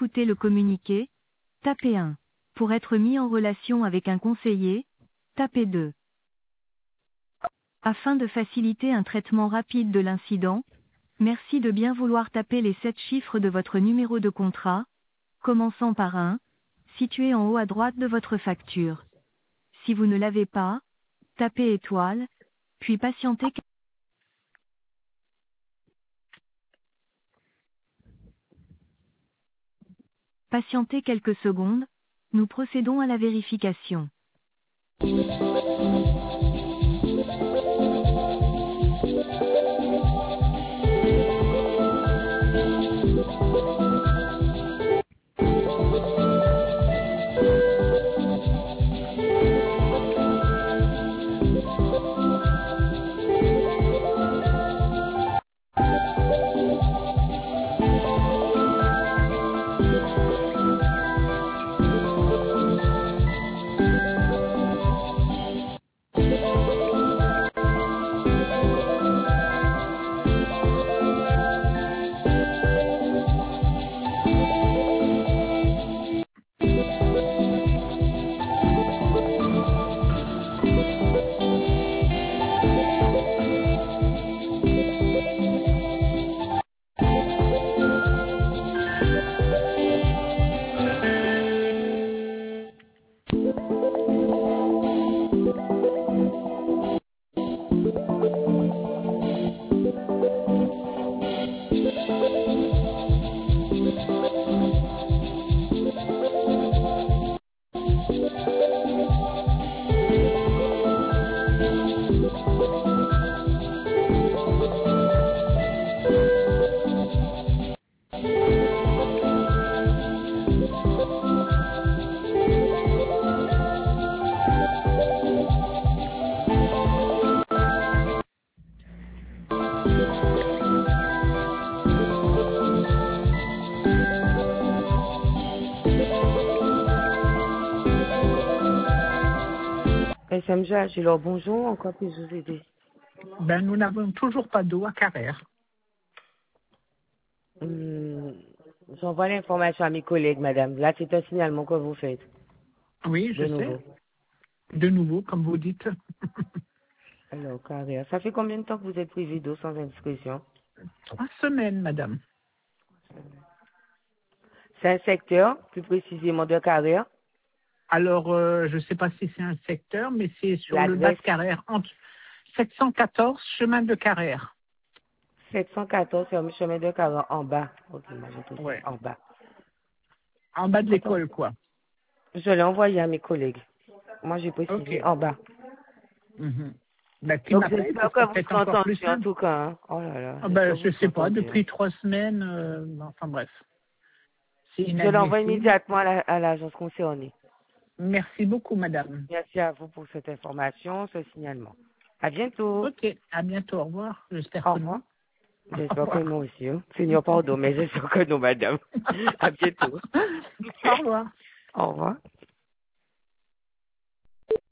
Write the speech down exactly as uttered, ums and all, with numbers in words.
écouter le communiqué, tapez un. Pour être mis en relation avec un conseiller, tapez deux. Afin de faciliter un traitement rapide de l'incident, merci de bien vouloir taper les sept chiffres de votre numéro de contrat, commençant par un, situé en haut à droite de votre facture. Si vous ne l'avez pas, tapez étoile, puis patientez. Patientez quelques secondes, nous procédons à la vérification. S M G, j'ai leur bonjour, encore puis vous aider. Ben, nous n'avons toujours pas d'eau à Carrère. Hum, J'envoie l'information à mes collègues, madame. Là, c'est un signalement que vous faites. Oui, je De sais. nouveau. De nouveau, comme vous dites. Alors, carrière. Ça fait combien de temps que vous êtes privé d'eau sans inscription? Trois semaines, madame. C'est un secteur, plus précisément de carrière. Alors, euh, je ne sais pas si c'est un secteur, mais c'est sur le bas L'adresse de Carrère, entre sept cent quatorze, chemin de Carrère. sept cent quatorze sur le chemin de carrière en bas. Ok, moi j'ai tout Ouais. en bas. En bas de Attends. l'école, quoi. Je l'ai envoyé à mes collègues. Moi, j'ai précisé Ok. en bas. Mhm. Ben, qui Donc, m'appelle, j'espère ce que sera vous peut-être serez encore plus entendu, en simple. tout cas. Hein. Oh là là, Ah j'espère ben, que je vous ne serez sais pas, entendu. depuis Hein. trois semaines, euh, enfin bref. C'est Je l'envoie inadmissible. immédiatement à la- à l'agence concernée. Merci beaucoup, madame. Merci à vous pour cette information, ce signalement. À bientôt. Ok, à bientôt, au revoir. J'espère Au que revoir. non. Au J'espère que revoir. non aussi. Hein. Seigneur, pardon, mais j'espère que non, madame. À bientôt. Au revoir. Au revoir.